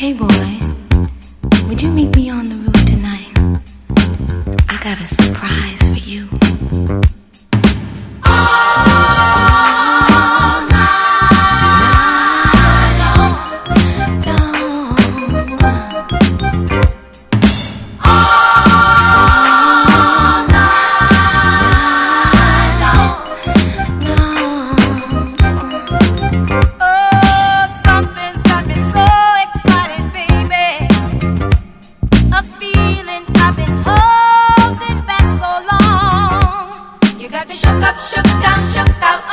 Hey boy, would you meet me on the roof tonight? I got a surprise for you. All night long, all night long. Oh, something's got me so excited, baby. A feeling I've been holding back so long. You got me shook up, shook down, shook out.